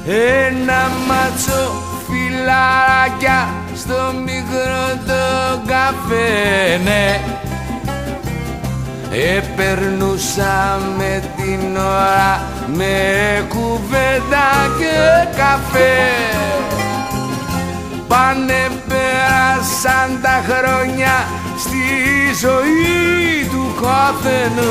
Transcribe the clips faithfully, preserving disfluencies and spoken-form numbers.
ένα μάτσο φιλαράκια στο μικρό το καφέ, ναι. Επερνούσαμε την ώρα με κουβέντα και καφέ. Πάνε πέρασαν τα χρόνια στη ζωή του καθενός,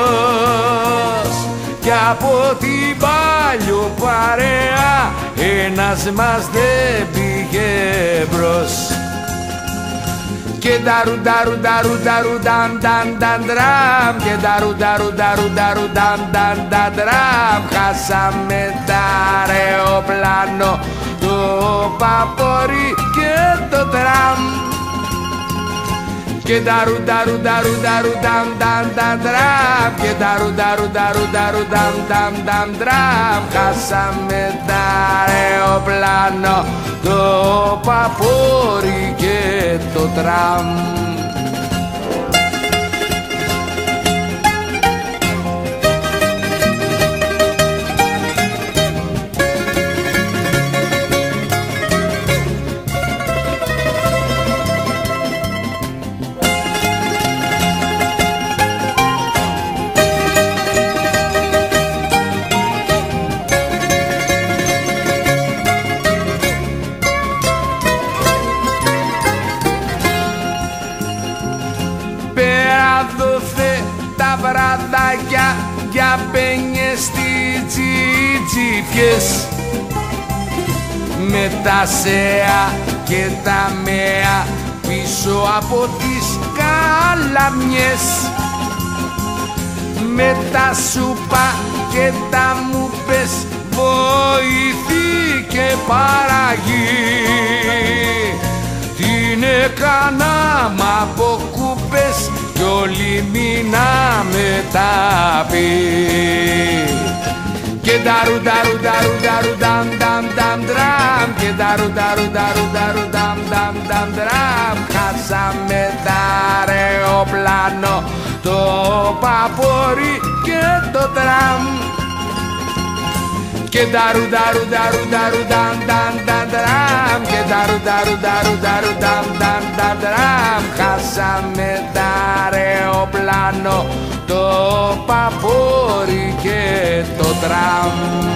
κι από την παλιό παρέα ένας μας δεν πήγε μπρος. Και νταρου νταρου νταρου νταρου νταν νταν νταν τραμ, και νταρου νταρου νταρου νταρου νταν νταν νταν τραμ. Χάσαμε τ' αεροπλάνο, το παπόρι και το τραμ. Και νταρου νταρου νταρου νταρου νταν νταν νταν τραμ, και νταρου νταρου νταρου νταρου νταν νταν νταν τραμ. Χάσαμε τ' αεροπλάνο, το παπόρι και το τραμ. Δώθε τα βραδάκια για πένιες στις τζιτζιφιές, με τα σέα και τα μέα πίσω από τις καλαμιές, με τα σούπα και τα μουπες, βοηθή και παραγή. Την έκανα μ' από κούπες κι όλοι μείναμε τα πει. Και νταρου νταρου νταρου νταρου νταν νταν νταν τραμ, και νταρου νταρου νταρου νταρου νταν νταν νταν τραμ. Χάσαμε τ' αεροπλάνο, το παπόρι και το τραμ. Και νταρου νταρου νταρου νταρου νταν νταν νταν τραμ, και νταρου νταρου νταρου νταρου νταν νταν νταν τραμ. Χάσαμε τ' αεροπλάνο, το παπόρι και το τραμ.